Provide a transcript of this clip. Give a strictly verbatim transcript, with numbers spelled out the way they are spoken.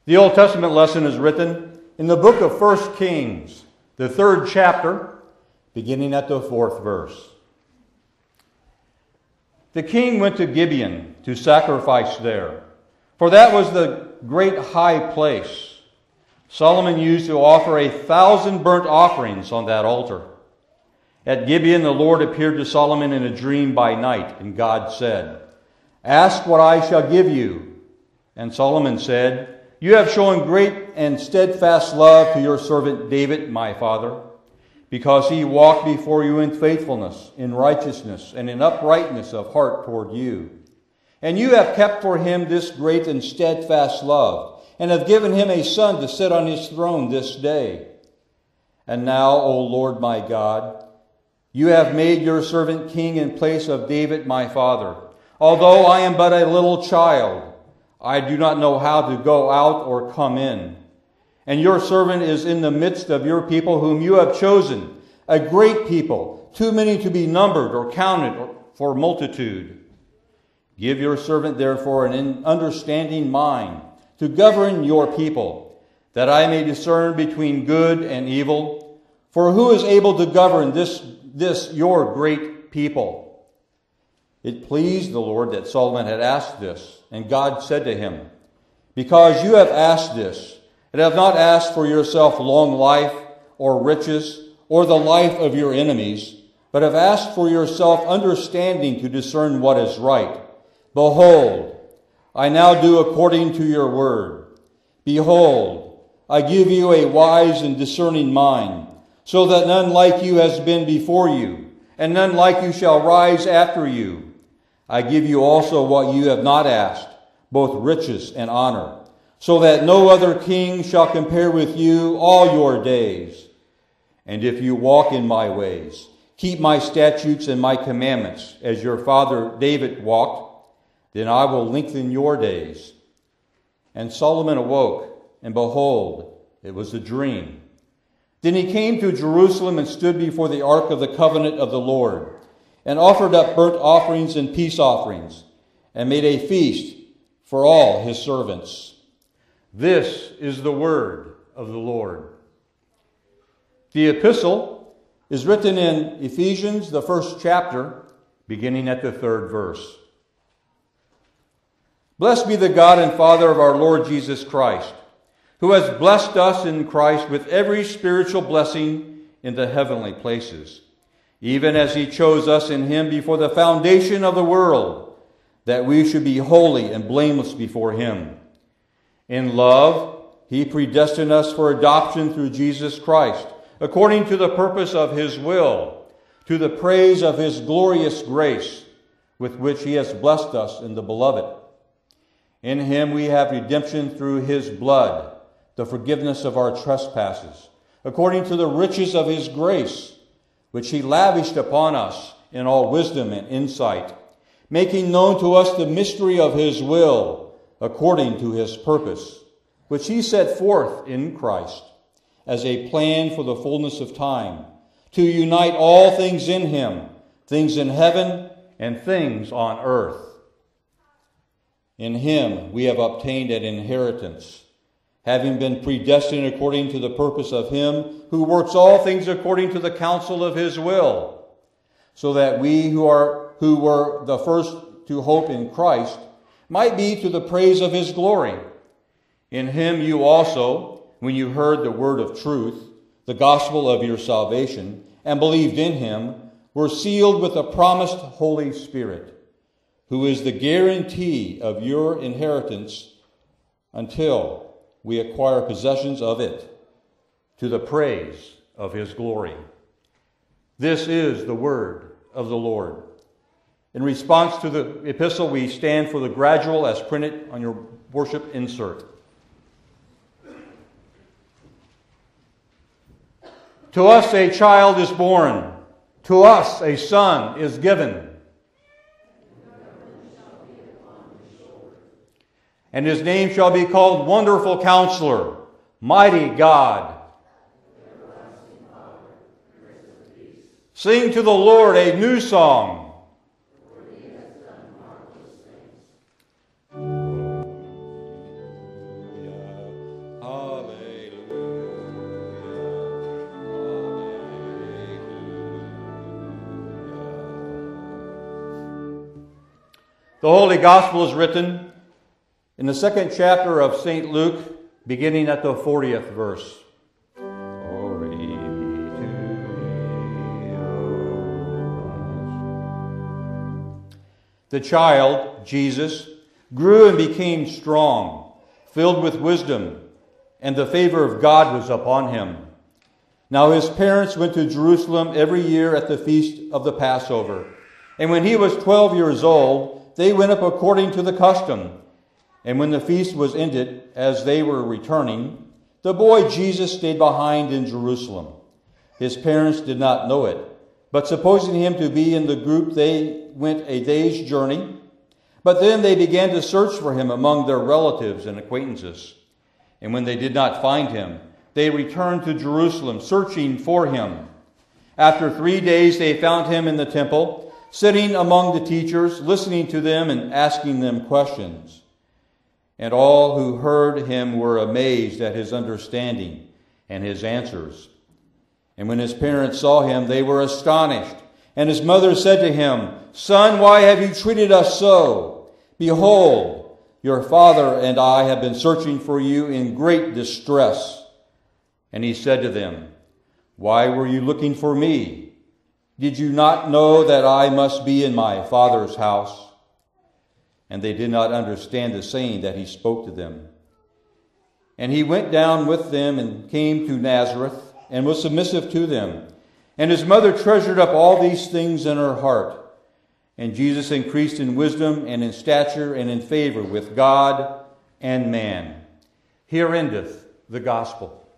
The Old Testament lesson is written in the book of First Kings, the third chapter, beginning at the fourth verse. The king went to Gibeon to sacrifice there, for that was the great high place. Solomon used to offer a thousand burnt offerings on that altar. At Gibeon, the Lord appeared to Solomon in a dream by night, and God said, "Ask what I shall give you." And Solomon said, "You have shown great and steadfast love to your servant David, my father, because he walked before you in faithfulness, in righteousness, and in uprightness of heart toward you. And you have kept for him this great and steadfast love, and have given him a son to sit on his throne this day. And now, O Lord my God, you have made your servant king in place of David my father. Although I am but a little child, I do not know how to go out or come in. And your servant is in the midst of your people whom you have chosen, a great people, too many to be numbered or counted for multitude. Give your servant therefore an understanding mind to govern your people, that I may discern between good and evil. For who is able to govern this, this your great people?" It pleased the Lord that Solomon had asked this, and God said to him, "Because you have asked this, and have not asked for yourself long life, or riches, or the life of your enemies, but have asked for yourself understanding to discern what is right, behold, I now do according to your word. Behold, I give you a wise and discerning mind, so that none like you has been before you, and none like you shall rise after you. I give you also what you have not asked, both riches and honor, so that no other king shall compare with you all your days. And if you walk in my ways, keep my statutes and my commandments, as your father David walked, then I will lengthen your days." And Solomon awoke, and behold, it was a dream. Then he came to Jerusalem and stood before the ark of the covenant of the Lord, and offered up burnt offerings and peace offerings, and made a feast for all his servants. This is the word of the Lord. The epistle is written in Ephesians, the first chapter, beginning at the third verse. Blessed be the God and Father of our Lord Jesus Christ, who has blessed us in Christ with every spiritual blessing in the heavenly places, even as he chose us in him before the foundation of the world, that we should be holy and blameless before him. In love, he predestined us for adoption through Jesus Christ, according to the purpose of his will, to the praise of his glorious grace, with which he has blessed us in the Beloved. In him we have redemption through his blood, the forgiveness of our trespasses, according to the riches of his grace, which he lavished upon us in all wisdom and insight, making known to us the mystery of his will, according to his purpose, which he set forth in Christ, as a plan for the fullness of time, to unite all things in him, things in heaven and things on earth. In him we have obtained an inheritance, having been predestined according to the purpose of him who works all things according to the counsel of his will, so that we who are who were the first to hope in Christ might be to the praise of his glory. In him you also, when you heard the word of truth, the gospel of your salvation, and believed in him, were sealed with the promised Holy Spirit, who is the guarantee of your inheritance until we acquire possessions of it, to the praise of his glory. This is the word of the Lord. In response to the epistle, we stand for the gradual as printed on your worship insert. To us a child is born, to us a son is given, and his name shall be called Wonderful Counselor, Mighty God. Sing to the Lord a new song. The Holy Gospel is written in the second chapter of Saint Luke, beginning at the fortieth verse. Glory be to thee, O Christ. The child, Jesus, grew and became strong, filled with wisdom, and the favor of God was upon him. Now his parents went to Jerusalem every year at the feast of the Passover. And when he was twelve years old, they went up according to the custom. And when the feast was ended, as they were returning, the boy Jesus stayed behind in Jerusalem. His parents did not know it, but supposing him to be in the group, they went a day's journey. But then they began to search for him among their relatives and acquaintances. And when they did not find him, they returned to Jerusalem, searching for him. After three days they found him in the temple, sitting among the teachers, listening to them and asking them questions. And all who heard him were amazed at his understanding and his answers. And when his parents saw him, they were astonished. And his mother said to him, "Son, why have you treated us so? Behold, your father and I have been searching for you in great distress." And he said to them, "Why were you looking for me? Did you not know that I must be in my Father's house?" And they did not understand the saying that he spoke to them. And he went down with them and came to Nazareth and was submissive to them. And his mother treasured up all these things in her heart. And Jesus increased in wisdom and in stature and in favor with God and man. Here endeth the gospel.